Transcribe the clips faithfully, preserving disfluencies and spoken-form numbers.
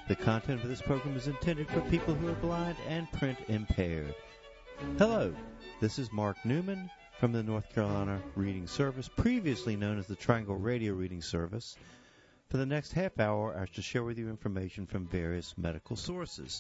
The content of this program is intended for people who are blind and print impaired. Hello, this is Mark Newman from the North Carolina Reading Service, previously known as the Triangle Radio Reading Service. For the next half hour, I shall share with you information from various medical sources.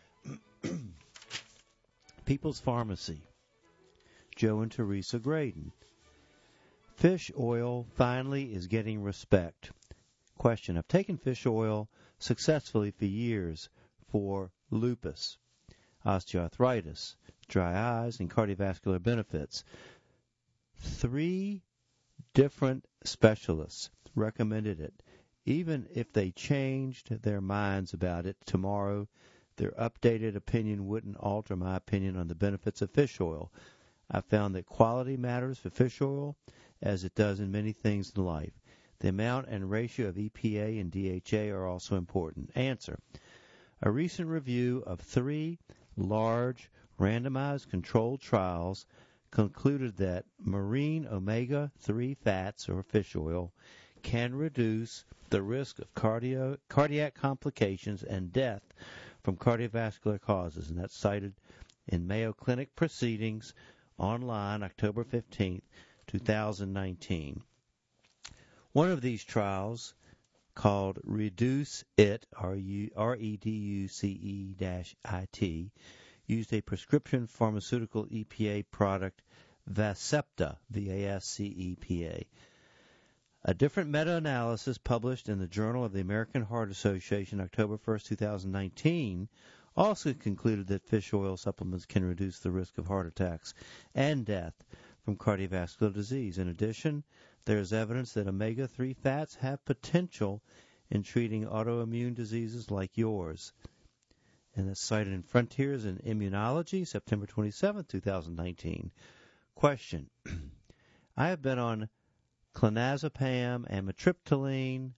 People's Pharmacy, Joe and Teresa Graydon. Fish oil finally is getting respect. Question: I've taken fish oil successfully for years for lupus, osteoarthritis, dry eyes, and cardiovascular benefits. Three different specialists recommended it. Even if they changed their minds about it tomorrow, their updated opinion wouldn't alter my opinion on the benefits of fish oil. I found that quality matters for fish oil as it does in many things in life. The amount and ratio of E P A and D H A are also important. Answer: a recent review of three large randomized controlled trials concluded that marine omega three fats, or fish oil, can reduce the risk of cardio, cardiac complications and death from cardiovascular causes, and that's cited in Mayo Clinic Proceedings online October fifteenth, two thousand nineteen. One of these trials, called Reduce It, R E D U C E I T, used a prescription pharmaceutical E P A product, Vascepta, V A S C E P A. A different meta-analysis published in the Journal of the American Heart Association October first, two thousand nineteen, also concluded that fish oil supplements can reduce the risk of heart attacks and death from cardiovascular disease. In addition, there is evidence that omega three fats have potential in treating autoimmune diseases like yours. And that's cited in Frontiers in Immunology, September twenty-seventh, two thousand nineteen. Question: I have been on clonazepam, amitriptyline,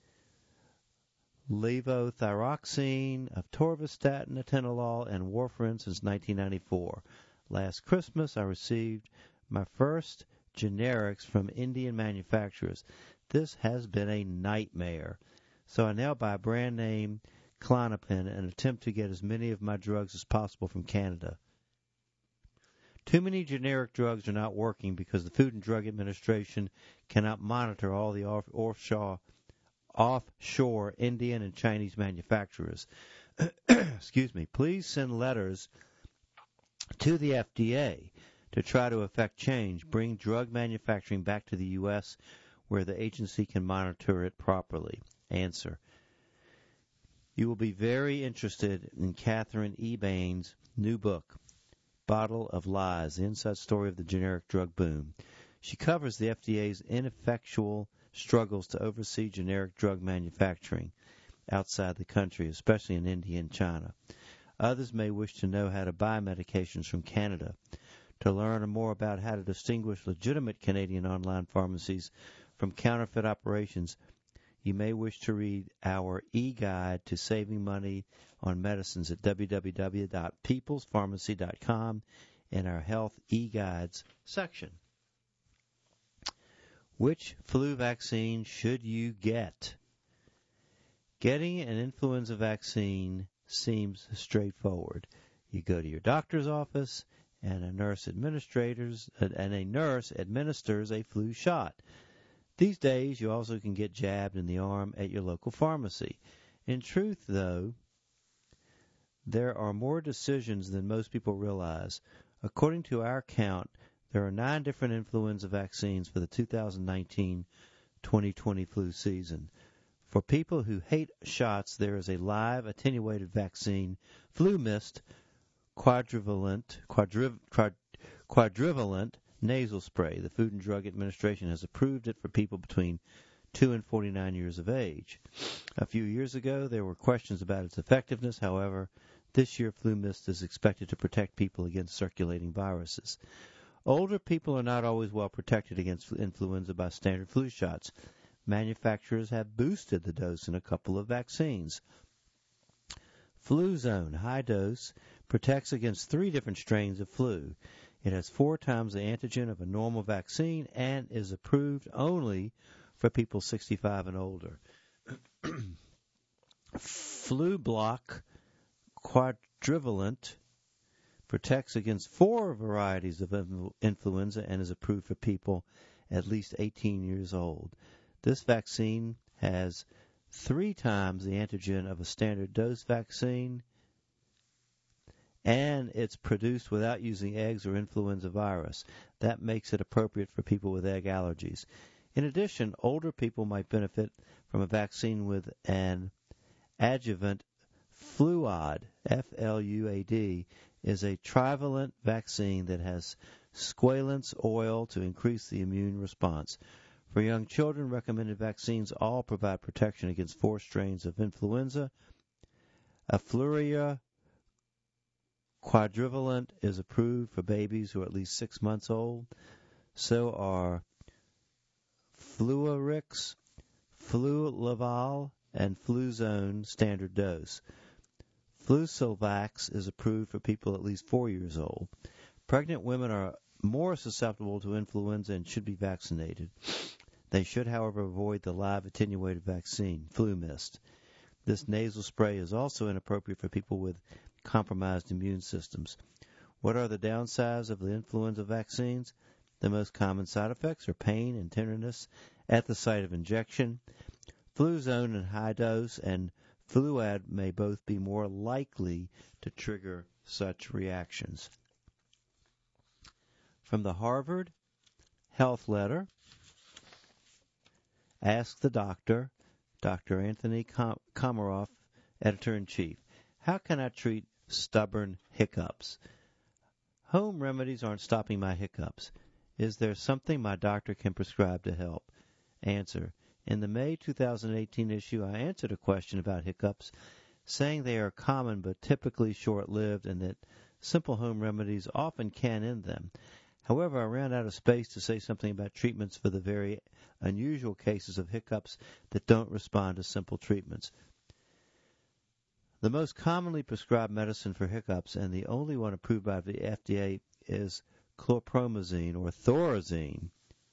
levothyroxine, atorvastatin, atenolol, and warfarin since nineteen ninety-four. Last Christmas, I received my first generics from Indian manufacturers. This has been a nightmare. So I now buy brand name Klonopin and attempt to get as many of my drugs as possible from Canada. Too many generic drugs are not working because the Food and Drug Administration cannot monitor all the off- offshore, offshore Indian and Chinese manufacturers. Excuse me. Please send letters to the F D A to try to effect change. Bring drug manufacturing back to the U S where the agency can monitor it properly. Answer: you will be very interested in Catherine E. Bain's new book, Bottle of Lies, The Inside Story of the Generic Drug Boom. She covers the F D A's ineffectual struggles to oversee generic drug manufacturing outside the country, especially in India and China. Others may wish to know how to buy medications from Canada. To learn more about how to distinguish legitimate Canadian online pharmacies from counterfeit operations, you may wish to read our e-guide to saving money on medicines at w w w dot peoples pharmacy dot com in our Health e-guides section. Which flu vaccine should you get? Getting an influenza vaccine seems straightforward. You go to your doctor's office, and a nurse administrators and a nurse administers a flu shot. These days, you also can get jabbed in the arm at your local pharmacy. In truth, though, there are more decisions than most people realize. According to our count, there are nine different influenza vaccines for the two thousand nineteen twenty twenty flu season. For people who hate shots, there is a live attenuated vaccine, FluMist, quadrivalent, quadriv, quad, quadrivalent nasal spray. The Food and Drug Administration has approved it for people between two and forty-nine years of age. A few years ago, there were questions about its effectiveness. However, this year, FluMist is expected to protect people against circulating viruses. Older people are not always well protected against influenza by standard flu shots. Manufacturers have boosted the dose in a couple of vaccines. Fluzone High Dose protects against three different strains of flu. It has four times the antigen of a normal vaccine and is approved only for people sixty-five and older. Flublok quadrivalent protects against four varieties of influenza and is approved for people at least eighteen years old. This vaccine has three times the antigen of a standard dose vaccine, and it's produced without using eggs or influenza virus. That makes it appropriate for people with egg allergies. In addition, older people might benefit from a vaccine with an adjuvant. Fluad, F L U A D, is a trivalent vaccine that has squalene oil to increase the immune response. For young children, recommended vaccines all provide protection against four strains of influenza. Afluria quadrivalent is approved for babies who are at least six months old. So are Fluarix, Flulaval, and Fluzone standard dose. Flucelvax is approved for people at least four years old. Pregnant women are more susceptible to influenza and should be vaccinated. They should, however, avoid the live attenuated vaccine, FluMist. This nasal spray is also inappropriate for people with compromised immune systems. What are the downsides of the influenza vaccines? The most common side effects are pain and tenderness at the site of injection. Fluzone and high dose and Fluad may both be more likely to trigger such reactions. From the Harvard Health Letter, Ask the Doctor, Doctor Anthony Komaroff, Editor-in-Chief. How can I treat stubborn hiccups? Home remedies aren't stopping my hiccups. Is there something my doctor can prescribe to help? Answer. In the May two thousand eighteen issue, I answered a question about hiccups, saying they are common but typically short-lived and that simple home remedies often can end them. However, I ran out of space to say something about treatments for the very unusual cases of hiccups that don't respond to simple treatments. The most commonly prescribed medicine for hiccups, and the only one approved by the F D A, is chlorpromazine or Thorazine.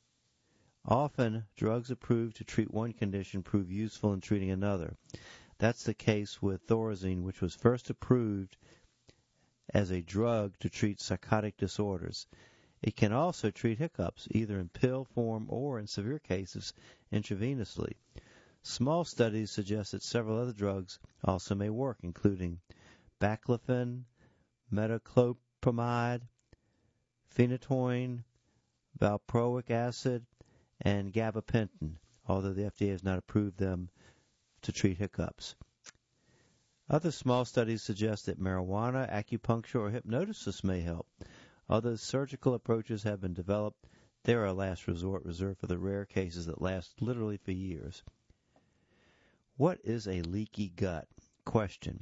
Often, drugs approved to treat one condition prove useful in treating another. That's the case with Thorazine, which was first approved as a drug to treat psychotic disorders. It can also treat hiccups, either in pill form or, in severe cases, intravenously. Small studies suggest that several other drugs also may work, including baclofen, metoclopramide, phenytoin, valproic acid, and gabapentin, although the F D A has not approved them to treat hiccups. Other small studies suggest that marijuana, acupuncture, or hypnosis may help. Although surgical approaches have been developed, they are a last resort reserved for the rare cases that last literally for years. What is a leaky gut? Question.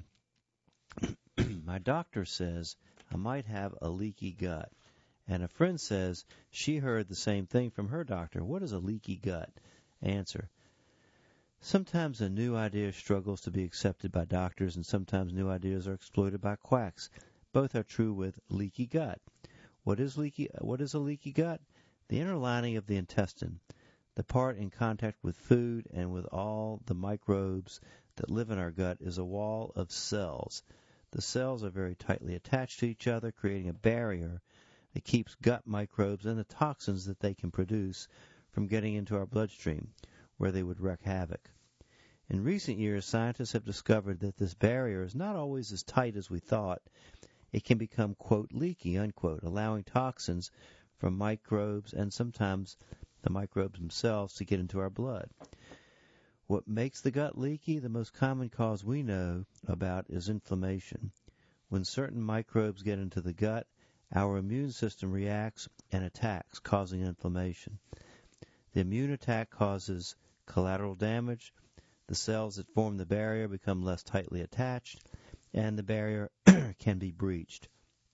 My doctor says I might have a leaky gut. And a friend says she heard the same thing from her doctor. What is a leaky gut? Answer. Sometimes a new idea struggles to be accepted by doctors, and sometimes new ideas are exploited by quacks. Both are true with leaky gut. What is leaky? What is a leaky gut? The inner lining of the intestine, the part in contact with food and with all the microbes that live in our gut, is a wall of cells. The cells are very tightly attached to each other, creating a barrier that keeps gut microbes and the toxins that they can produce from getting into our bloodstream, where they would wreak havoc. In recent years, scientists have discovered that this barrier is not always as tight as we thought. It can become, quote, leaky, unquote, allowing toxins from microbes and sometimes the microbes themselves to get into our blood. What makes the gut leaky? The most common cause we know about is inflammation. When certain microbes get into the gut, our immune system reacts and attacks, causing inflammation. The immune attack causes collateral damage. The cells that form the barrier become less tightly attached, and the barrier can be breached.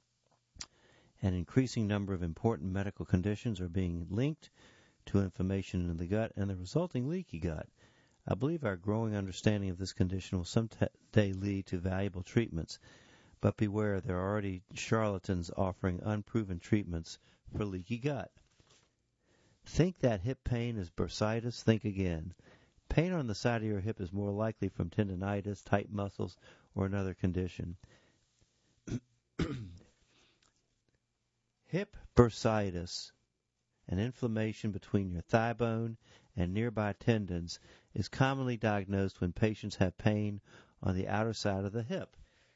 An increasing number of important medical conditions are being linked to inflammation in the gut and the resulting leaky gut. I believe our growing understanding of this condition will someday lead to valuable treatments. But beware, there are already charlatans offering unproven treatments for leaky gut. Think that hip pain is bursitis? Think again. Pain on the side of your hip is more likely from tendinitis, tight muscles, or another condition. Hip bursitis, an inflammation between your thigh bone and nearby tendons, is commonly diagnosed when patients have pain on the outer side of the hip.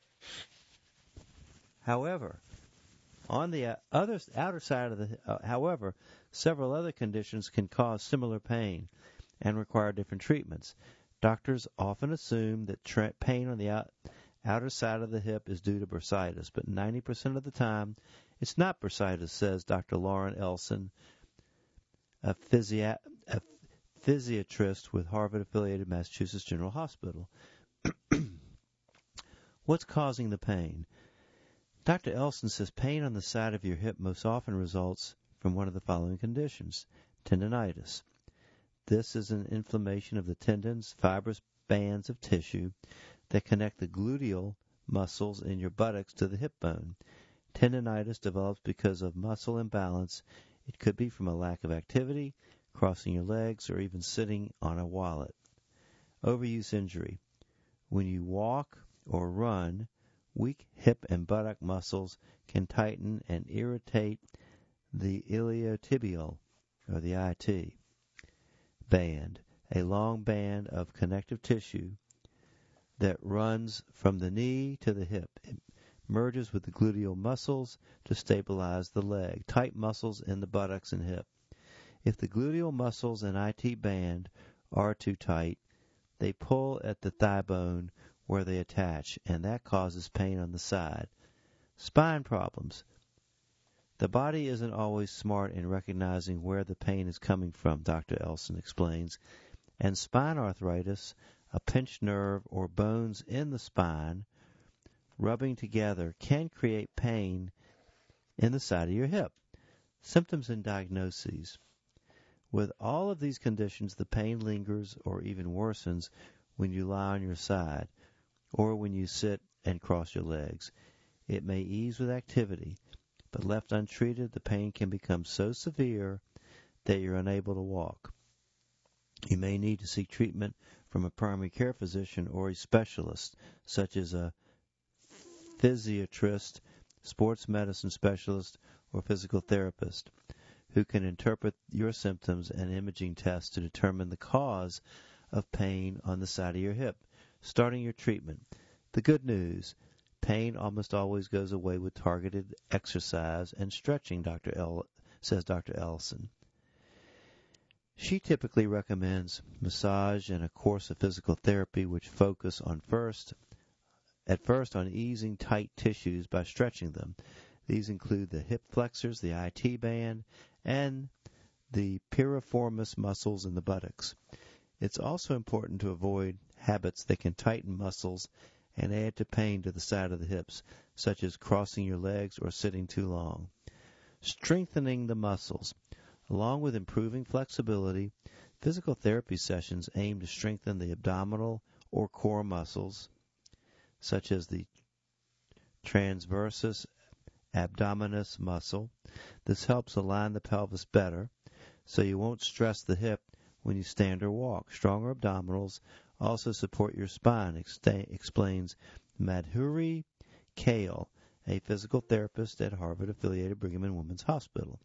However, on the other outer side of the uh, however, several other conditions can cause similar pain and require different treatments. Doctors often assume that tra- pain on the out- outer side of the hip is due to bursitis, but ninety percent of the time it's not bursitis, says Doctor Lauren Elson, a, physi- a physiatrist with Harvard-affiliated Massachusetts General Hospital. What's causing the pain? Doctor Elson says pain on the side of your hip most often results from one of the following conditions: tendinitis. This is an inflammation of the tendons, fibrous bands of tissue that connect the gluteal muscles in your buttocks to the hip bone. Tendinitis develops because of muscle imbalance. It could be from a lack of activity, crossing your legs, or even sitting on a wallet. Overuse injury. When you walk or run, weak hip and buttock muscles can tighten and irritate the iliotibial, or the I T, band, a long band of connective tissue that runs from the knee to the hip. It merges with the gluteal muscles to stabilize the leg. Tight muscles in the buttocks and hip. If the gluteal muscles and I T band are too tight, they pull at the thigh bone where they attach, and that causes pain on the side. Spine problems. The body isn't always smart in recognizing where the pain is coming from, Doctor Elson explains, and spine arthritis, a pinched nerve or bones in the spine rubbing together, can create pain in the side of your hip. Symptoms and diagnoses. With all of these conditions, the pain lingers or even worsens when you lie on your side or when you sit and cross your legs. It may ease with activity, but left untreated, the pain can become so severe that you're unable to walk. You may need to seek treatment from a primary care physician or a specialist, such as a physiatrist, sports medicine specialist, or physical therapist, who can interpret your symptoms and imaging tests to determine the cause of pain on the side of your hip. Starting your treatment. The good news: pain almost always goes away with targeted exercise and stretching, Doctor El, says Doctor Elson. She typically recommends massage and a course of physical therapy which focus on first, at first on easing tight tissues by stretching them. These include the hip flexors, the I T band, and the piriformis muscles in the buttocks. It's also important to avoid habits that can tighten muscles and add to pain to the side of the hips, such as crossing your legs or sitting too long. Strengthening the muscles. Along with improving flexibility, physical therapy sessions aim to strengthen the abdominal or core muscles, such as the transversus abdominis muscle. This helps align the pelvis better, so you won't stress the hip when you stand or walk. Stronger abdominals also support your spine, explains Madhuri Kale, a physical therapist at Harvard-affiliated Brigham and Women's Hospital.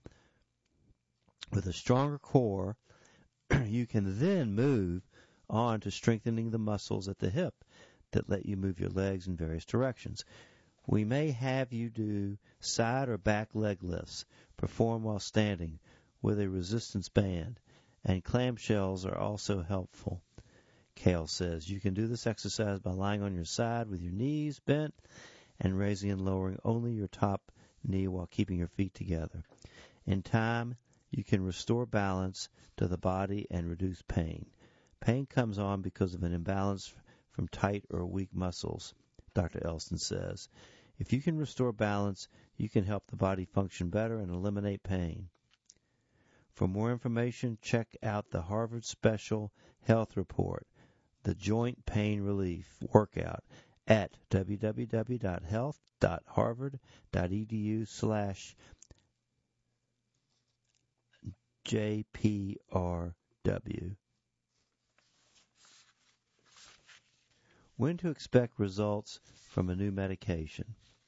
With a stronger core, you can then move on to strengthening the muscles at the hip that let you move your legs in various directions. We may have you do side or back leg lifts, perform while standing with a resistance band, and clamshells are also helpful. Kale says you can do this exercise by lying on your side with your knees bent and raising and lowering only your top knee while keeping your feet together. In time, you can restore balance to the body and reduce pain. Pain comes on because of an imbalance from tight or weak muscles, Doctor Elson says. If you can restore balance, you can help the body function better and eliminate pain. For more information, check out the Harvard Special Health Report, the Joint Pain Relief Workout, at www.health.harvard.edu slash JPRW. When to expect results from a new medication.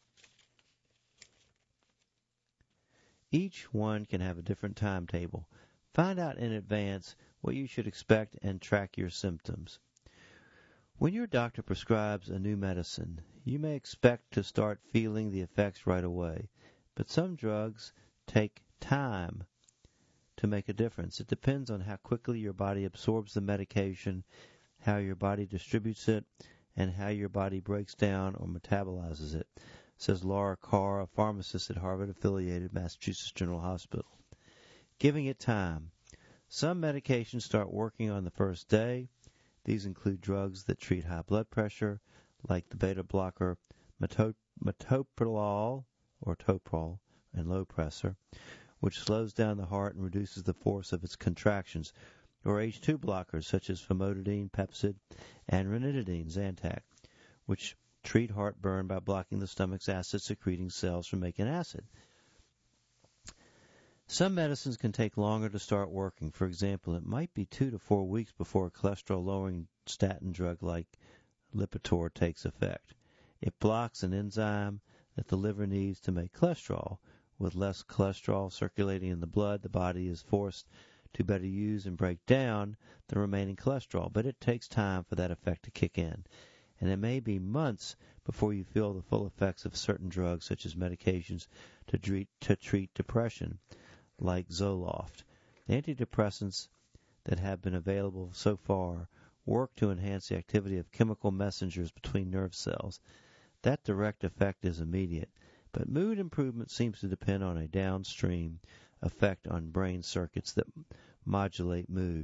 Each one can have a different timetable. Find out in advance what you should expect and track your symptoms. When your doctor prescribes a new medicine, you may expect to start feeling the effects right away, but some drugs take time to make a difference. It depends on how quickly your body absorbs the medication, how your body distributes it, and how your body breaks down or metabolizes it, says Laura Carr, a pharmacist at Harvard-affiliated Massachusetts General Hospital. Giving it time. Some medications start working on the first day. These include drugs that treat high blood pressure, like the beta blocker meto- metoprolol or Toprol and Lopressor, which slows down the heart and reduces the force of its contractions, or H two blockers such as famotidine, Pepcid, and ranitidine, Zantac, which treat heartburn by blocking the stomach's acid-secreting cells from making acid. Some medicines can take longer to start working. For example, it might be two to four weeks before a cholesterol-lowering statin drug like Lipitor takes effect. It blocks an enzyme that the liver needs to make cholesterol. With less cholesterol circulating in the blood, the body is forced to better use and break down the remaining cholesterol, but it takes time for that effect to kick in. And it may be months before you feel the full effects of certain drugs, such as medications to treat, to treat depression, like Zoloft. The antidepressants that have been available so far work to enhance the activity of chemical messengers between nerve cells. That direct effect is immediate, but mood improvement seems to depend on a downstream effect on brain circuits that modulate mood.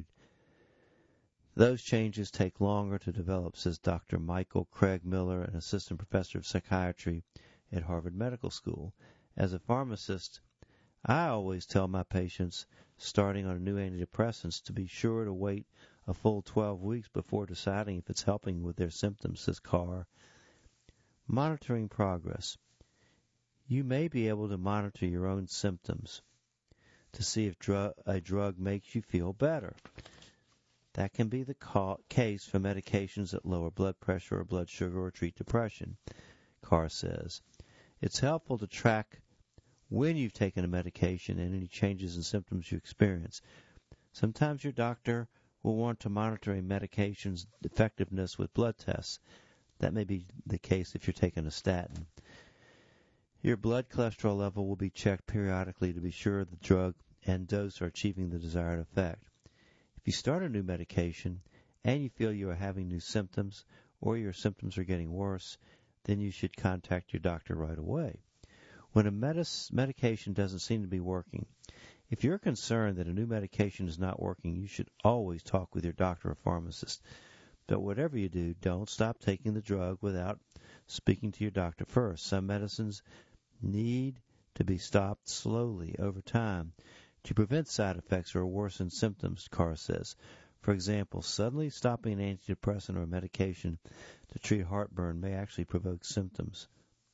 Those changes take longer to develop, says Doctor Michael Craig Miller, an assistant professor of psychiatry at Harvard Medical School. As a pharmacist, I always tell my patients starting on a new antidepressants to be sure to wait a full twelve weeks before deciding if it's helping with their symptoms, says Carr. Monitoring progress. You may be able to monitor your own symptoms to see if dru- a drug makes you feel better. That can be the ca- case for medications that lower blood pressure or blood sugar or treat depression, Carr says. It's helpful to track when you've taken a medication and any changes in symptoms you experience. Sometimes your doctor will want to monitor a medication's effectiveness with blood tests. That may be the case if you're taking a statin. Your blood cholesterol level will be checked periodically to be sure the drug and dose are achieving the desired effect. If you start a new medication and you feel you are having new symptoms or your symptoms are getting worse, then you should contact your doctor right away. When a medis- medication doesn't seem to be working, if you're concerned that a new medication is not working, you should always talk with your doctor or pharmacist. But whatever you do, don't stop taking the drug without speaking to your doctor first. Some medicines need to be stopped slowly over time to prevent side effects or worsen symptoms, Carr says. For example, suddenly stopping an antidepressant or medication to treat heartburn may actually provoke symptoms.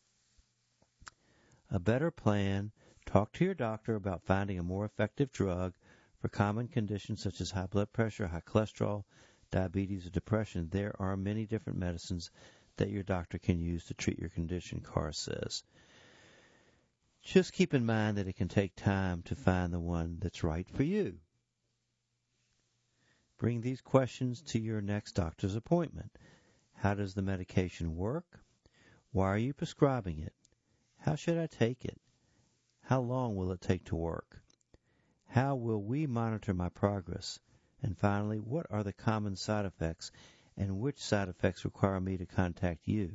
A better plan, talk to your doctor about finding a more effective drug for common conditions such as high blood pressure, high cholesterol, diabetes, or depression. There are many different medicines that your doctor can use to treat your condition, Carr says. Just keep in mind that it can take time to find the one that's right for you. Bring these questions to your next doctor's appointment. How does the medication work? Why are you prescribing it? How should I take it? How long will it take to work? How will we monitor my progress? And finally, what are the common side effects and which side effects require me to contact you?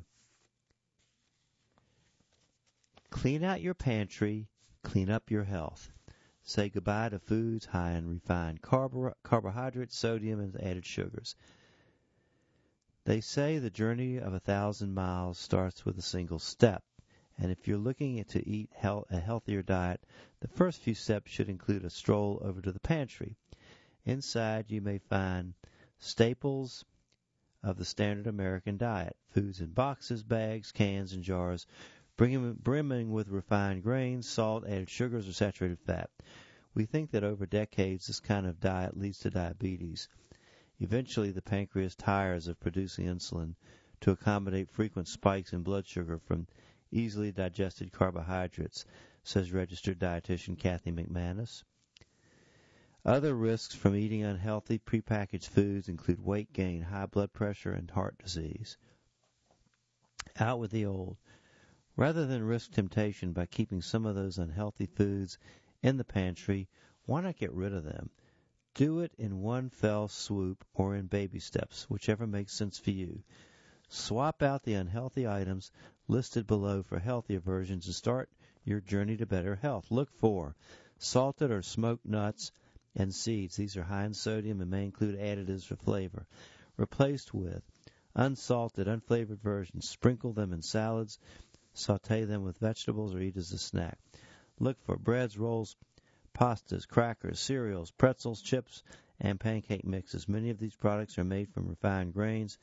Clean out your pantry, clean up your health. Say goodbye to foods high in refined carbo- carbohydrates, sodium, and added sugars. They say the journey of a thousand miles starts with a single step. And if you're looking to eat health, a healthier diet, the first few steps should include a stroll over to the pantry. Inside, you may find staples of the standard American diet, foods in boxes, bags, cans, and jars, brimming with refined grains, salt, added sugars, or saturated fat. We think that over decades, this kind of diet leads to diabetes. Eventually, the pancreas tires of producing insulin to accommodate frequent spikes in blood sugar from easily digested carbohydrates, says registered dietitian Kathy McManus. Other risks from eating unhealthy prepackaged foods include weight gain, high blood pressure, and heart disease. Out with the old. Rather than risk temptation by keeping some of those unhealthy foods in the pantry, why not get rid of them? Do it in one fell swoop or in baby steps, whichever makes sense for you. Swap out the unhealthy items listed below for healthier versions and start your journey to better health. Look for salted or smoked nuts and seeds. These are high in sodium and may include additives for flavor. Replaced with unsalted, unflavored versions. Sprinkle them in salads, saute them with vegetables, or eat as a snack. Look for breads, rolls, pastas, crackers, cereals, pretzels, chips, and pancake mixes. Many of these products are made from refined grains,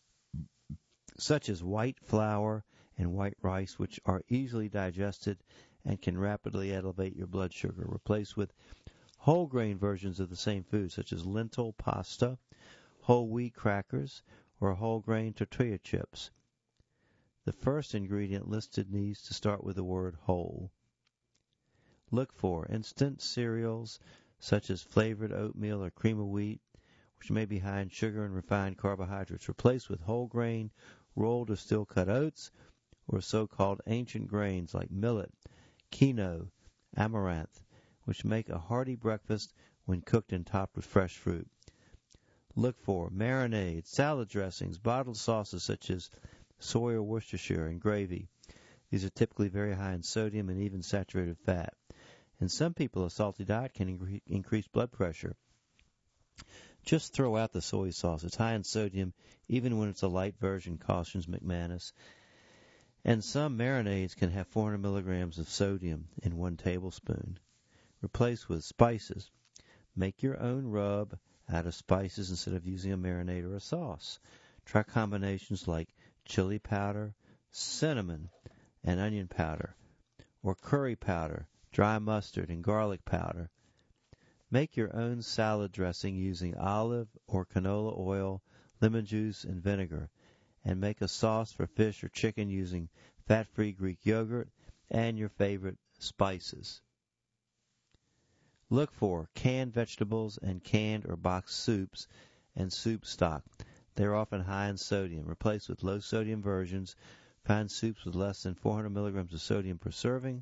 such as white flour and white rice, which are easily digested and can rapidly elevate your blood sugar. Replace with whole grain versions of the same food, such as lentil pasta, whole wheat crackers, or whole grain tortilla chips. The first ingredient listed needs to start with the word whole. Look for instant cereals, such as flavored oatmeal or cream of wheat, which may be high in sugar and refined carbohydrates. Replace with whole grain, rolled or steel-cut oats, or so-called ancient grains like millet, quinoa, amaranth, which make a hearty breakfast when cooked and topped with fresh fruit. Look for marinades, salad dressings, bottled sauces such as soy or Worcestershire, and gravy. These are typically very high in sodium and even saturated fat. In some people, a salty diet can incre- increase blood pressure. Just throw out the soy sauce. It's high in sodium, even when it's a light version, cautions McManus. And some marinades can have four hundred milligrams of sodium in one tablespoon. Replace with spices. Make your own rub out of spices instead of using a marinade or a sauce. Try combinations like chili powder, cinnamon, and onion powder, or curry powder, dry mustard, and garlic powder. Make your own salad dressing using olive or canola oil, lemon juice, and vinegar, and make a sauce for fish or chicken using fat-free Greek yogurt and your favorite spices. Look for canned vegetables and canned or boxed soups and soup stock. They are often high in sodium. Replace with low-sodium versions. Find soups with less than four hundred milligrams of sodium per serving.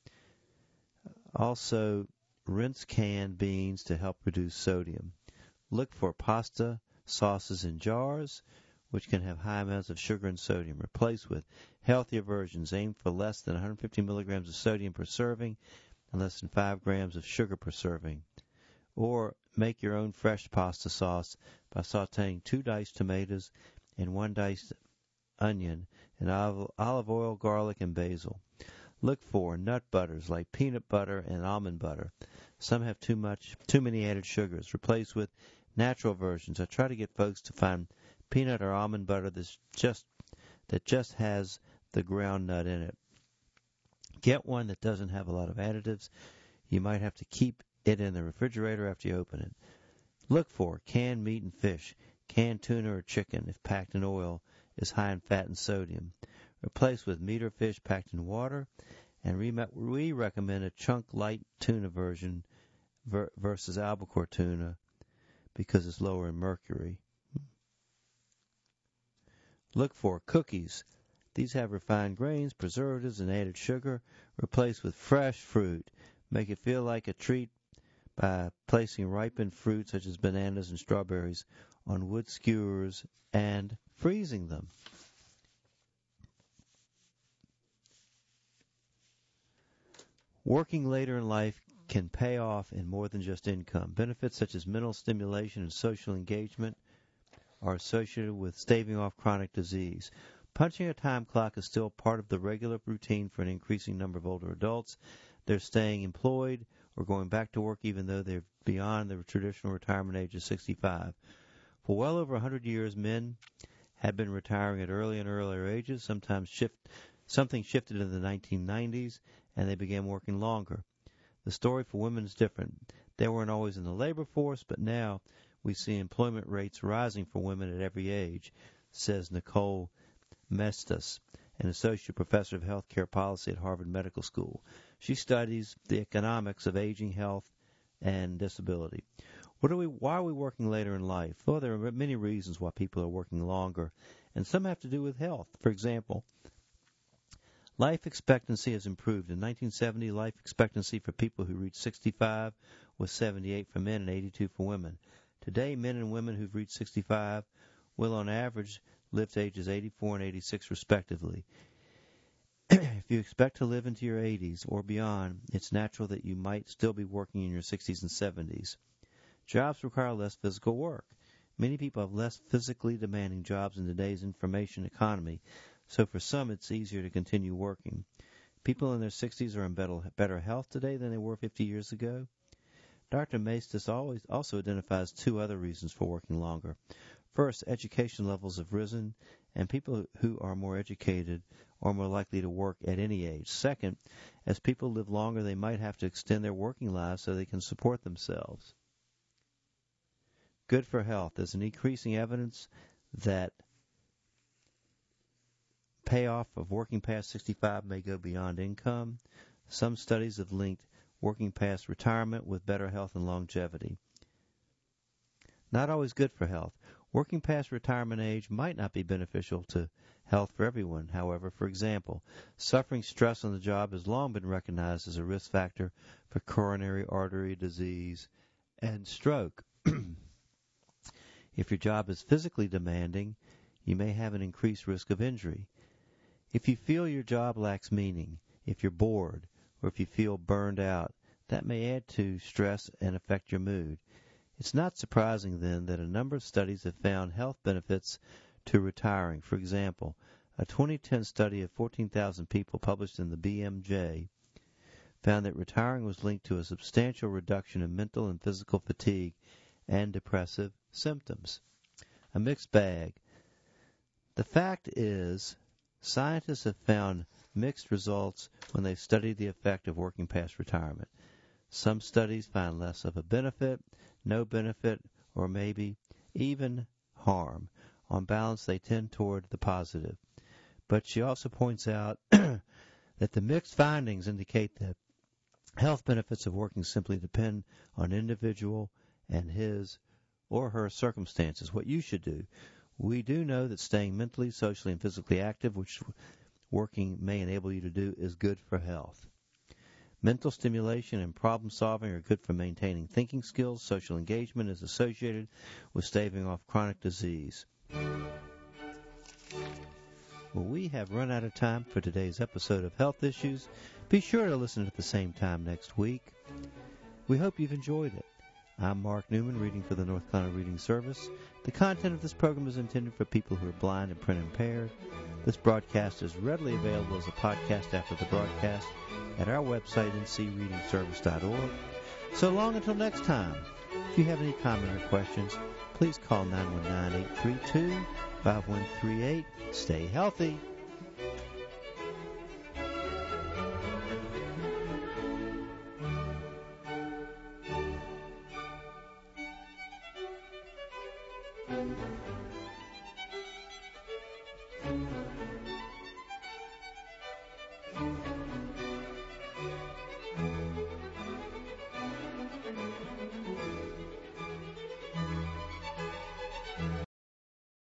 Also, rinse canned beans to help reduce sodium. Look for pasta sauces in jars, which can have high amounts of sugar and sodium. Replace with healthier versions. Aim for less than one hundred fifty milligrams of sodium per serving and less than five grams of sugar per serving. Or make your own fresh pasta sauce by sautéing two diced tomatoes and one diced onion in olive oil, garlic, and basil. Look for nut butters like peanut butter and almond butter. Some have too much, too many added sugars. Replace with natural versions. I try to get folks to find peanut or almond butter that's just that just has the ground nut in it. Get one that doesn't have a lot of additives. You might have to keep it in the refrigerator after you open it. Look for canned meat and fish. Canned tuna or chicken, if packed in oil, is high in fat and sodium. Replace with meat or fish packed in water. And we recommend a chunk light tuna version versus albacore tuna because it's lower in mercury. Look for cookies. These have refined grains, preservatives, and added sugar. Replace with fresh fruit. Make it feel like a treat by placing ripened fruit such as bananas and strawberries on wood skewers and freezing them. Working later in life can pay off in more than just income. Benefits such as mental stimulation and social engagement are associated with staving off chronic disease. Punching a time clock is still part of the regular routine for an increasing number of older adults. They're staying employed or going back to work even though they're beyond the traditional retirement age of sixty-five. For well over one hundred years, men had been retiring at early and earlier ages. Sometimes shift, something shifted in the nineteen nineties, and they began working longer. The story for women is different. They weren't always in the labor force, but now we see employment rates rising for women at every age. says Nicole Mestas, an associate professor of healthcare policy at Harvard Medical School. She studies the economics of aging, health, and disability. What are we? Why are we working later in life? Well, there are many reasons why people are working longer, and some have to do with health. For example, life expectancy has improved. In nineteen seventy, life expectancy for people who reached sixty-five was seventy-eight for men and eighty-two for women. Today, men and women who've reached sixty-five will, on average, live to ages eighty-four and eighty-six, respectively. If you expect to live into your eighties or beyond, it's natural that you might still be working in your sixties and seventies. Jobs require less physical work. Many people have less physically demanding jobs in today's information economy, so for some it's easier to continue working. People in their sixties are in better health today than they were fifty years ago. Doctor Maestas always also identifies two other reasons for working longer. First, education levels have risen, and people who are more educated are more likely to work at any age. Second, as people live longer, they might have to extend their working lives so they can support themselves. Good for health. There's an increasing evidence that payoff of working past sixty-five may go beyond income. Some studies have linked working past retirement with better health and longevity. Not always good for health. Working past retirement age might not be beneficial to health for everyone. However, for example, suffering stress on the job has long been recognized as a risk factor for coronary artery disease and stroke. If your job is physically demanding, you may have an increased risk of injury. If you feel your job lacks meaning, if you're bored, or if you feel burned out, that may add to stress and affect your mood. It's not surprising, then, that a number of studies have found health benefits to retiring. For example, a twenty ten study of fourteen thousand people published in the B M J found that retiring was linked to a substantial reduction in mental and physical fatigue and depressive symptoms. A mixed bag. The fact is, scientists have found mixed results when they've studied the effect of working past retirement. Some studies find less of a benefit, no benefit, or maybe even harm. On balance, they tend toward the positive. But she also points out that the mixed findings indicate that health benefits of working simply depend on individual and his or her circumstances. What you should do. We do know that staying mentally, socially, and physically active, which working may enable you to do, is good for health. Mental stimulation and problem solving are good for maintaining thinking skills. Social engagement is associated with staving off chronic disease. Well, we have run out of time for today's episode of Health Issues. Be sure to listen at the same time next week. We hope you've enjoyed it. I'm Mark Newman, reading for the North Carolina Reading Service. The content of this program is intended for people who are blind and print impaired. This broadcast is readily available as a podcast after the broadcast at our website, n c reading service dot org. So long until next time. If you have any comment or questions, please call nine one nine, eight three two, five one three eight. Stay healthy.